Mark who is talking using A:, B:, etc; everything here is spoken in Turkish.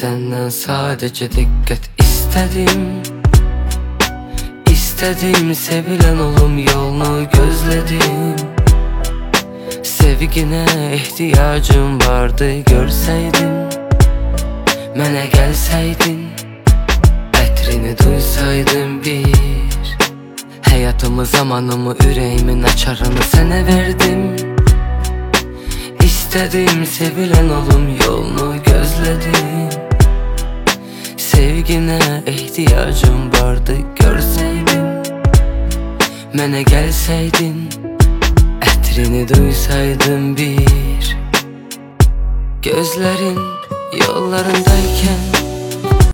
A: Senden sadece dikkat istedim. İstedim sevilen olum yolunu gözledim. Sevgine ihtiyacım vardı görseydin, mənə gəlsəydin, ətrini duysaydın bir. Həyatımı, zamanımı, ürəyimin açarını sənə verdim. İstedim sevilen olum yolunu gözledim. Sevgine ihtiyacım vardı görseydin, mənə gəlsəydin, ətrini duysaydın bir. Gözlerin yollarındayken